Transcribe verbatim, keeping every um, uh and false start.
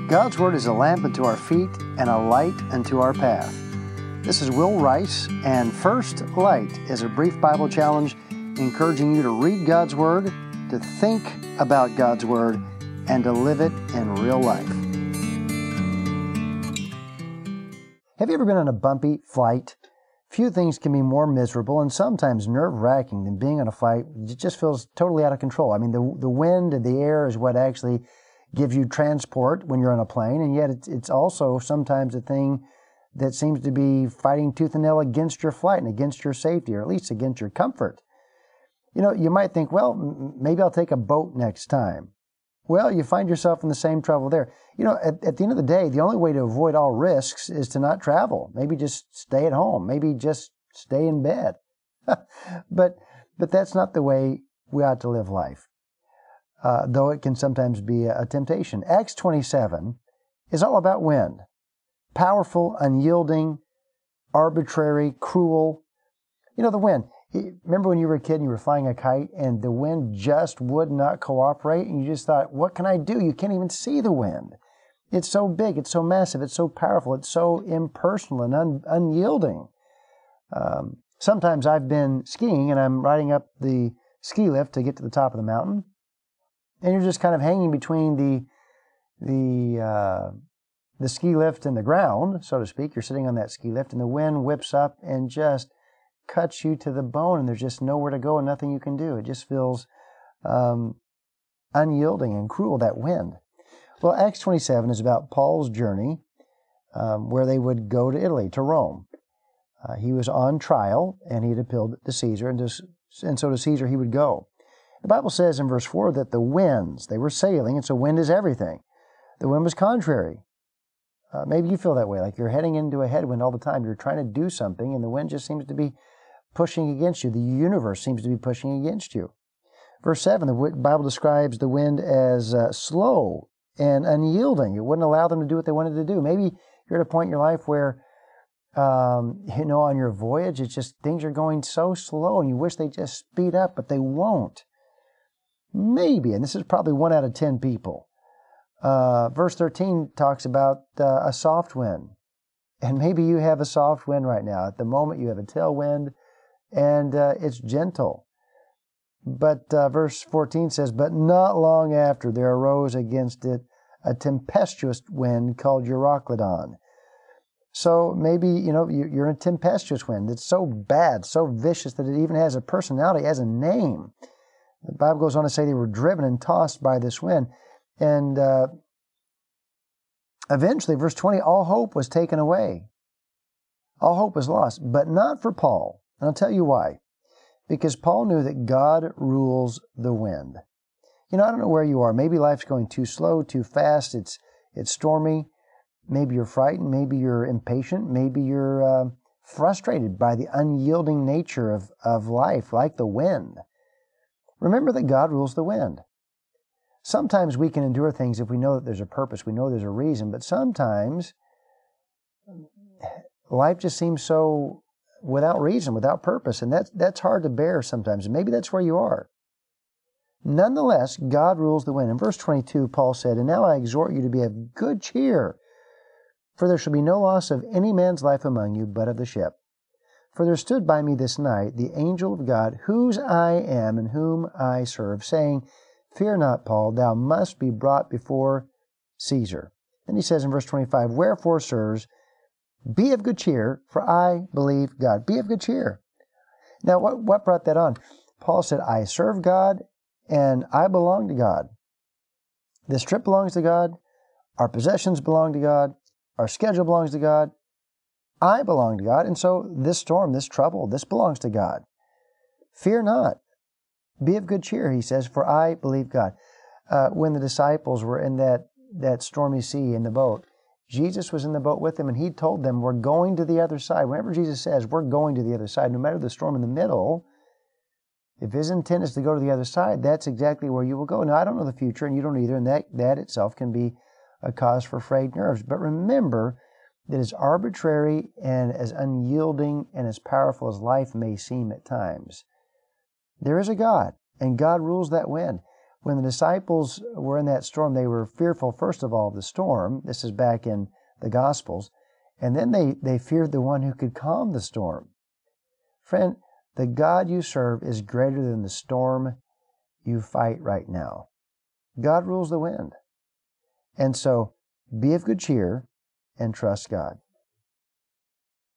God's Word is a lamp unto our feet and a light unto our path. This is Will Rice, and First Light is a brief Bible challenge encouraging you to read God's Word, to think about God's Word, and to live it in real life. Have you ever been on a bumpy flight? Few things can be more miserable and sometimes nerve-wracking than being on a flight. It just feels totally out of control. I mean, the the wind and the air is what actually gives you transport when you're on a plane, and yet it's, it's also sometimes a thing that seems to be fighting tooth and nail against your flight and against your safety, or at least against your comfort. You know, you might think, well, m- maybe I'll take a boat next time. Well, you find yourself in the same trouble there. You know, at, at the end of the day, the only way to avoid all risks is to not travel. Maybe just stay at home. Maybe just stay in bed. but but that's not the way we ought to live life, uh, though it can sometimes be a, a temptation. Acts twenty-seven is all about wind. Powerful, unyielding, arbitrary, cruel. You know, the wind. Remember when you were a kid and you were flying a kite and the wind just would not cooperate and you just thought, what can I do? You can't even see the wind. It's so big, it's so massive, it's so powerful, it's so impersonal and un- unyielding. Um, sometimes I've been skiing and I'm riding up the ski lift to get to the top of the mountain, and you're just kind of hanging between the the uh, the ski lift and the ground, so to speak. You're sitting on that ski lift and the wind whips up and just cuts you to the bone, and there's just nowhere to go and nothing you can do. It just feels um, unyielding and cruel, that wind. Well, Acts twenty-seven is about Paul's journey um, where they would go to Italy, to Rome. Uh, he was on trial, and he had appealed to Caesar, and, to, and so to Caesar he would go. The Bible says in verse four that the winds, they were sailing, and so wind is everything. The wind was contrary. Uh, maybe you feel that way, like you're heading into a headwind all the time. You're trying to do something, and the wind just seems to be pushing against you. The universe seems to be pushing against you. Verse seven, the Bible describes the wind as uh, slow and unyielding. It wouldn't allow them to do what they wanted to do. Maybe you're at a point in your life where, um, you know, on your voyage, it's just things are going so slow and you wish they just speed up, but they won't. Maybe, and this is probably one out of ten people. Uh, verse thirteen talks about uh, a soft wind. And maybe you have a soft wind right now. At the moment, you have a tailwind, and uh, it's gentle. But uh, verse fourteen says, but not long after there arose against it a tempestuous wind called Euroclydon. So maybe, you know, you're in a tempestuous wind. It's so bad, so vicious that it even has a personality, has a name. The Bible goes on to say they were driven and tossed by this wind. And uh, eventually, verse twenty, all hope was taken away. All hope was lost, but not for Paul. And I'll tell you why. Because Paul knew that God rules the wind. You know, I don't know where you are. Maybe life's going too slow, too fast. It's it's stormy. Maybe you're frightened. Maybe you're impatient. Maybe you're uh, frustrated by the unyielding nature of, of life, like the wind. Remember that God rules the wind. Sometimes we can endure things if we know that there's a purpose, we know there's a reason, but sometimes life just seems so without reason, without purpose, and that's, that's hard to bear sometimes, and maybe that's where you are. Nonetheless, God rules the wind. In verse twenty-two, Paul said, and now I exhort you to be of good cheer, for there shall be no loss of any man's life among you, but of the ship. For there stood by me this night the angel of God, whose I am and whom I serve, saying, fear not, Paul, thou must be brought before Caesar. Then he says in verse twenty-five, wherefore, sirs, be of good cheer, for I believe God. Be of good cheer. Now, what, what brought that on? Paul said, I serve God, and I belong to God. This trip belongs to God. Our possessions belong to God. Our schedule belongs to God. I belong to God, and so this storm, this trouble, this belongs to God. Fear not. Be of good cheer, he says, for I believe God. Uh, when the disciples were in that, that stormy sea in the boat, Jesus was in the boat with them, and he told them, we're going to the other side. Whenever Jesus says, we're going to the other side, no matter the storm in the middle, if his intent is to go to the other side, that's exactly where you will go. Now, I don't know the future, and you don't either, and that, that itself can be a cause for frayed nerves. But remember that as arbitrary and as unyielding and as powerful as life may seem at times, there is a God, and God rules that wind. When the disciples were in that storm, they were fearful, first of all, of the storm. This is back in the Gospels. And then they, they feared the one who could calm the storm. Friend, the God you serve is greater than the storm you fight right now. God rules the wind. And so be of good cheer and trust God.